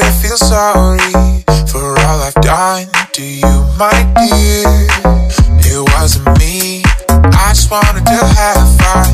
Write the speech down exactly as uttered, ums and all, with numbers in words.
to feel sorry for all I've done to you, my dear. It wasn't me, I just wanted to have fun.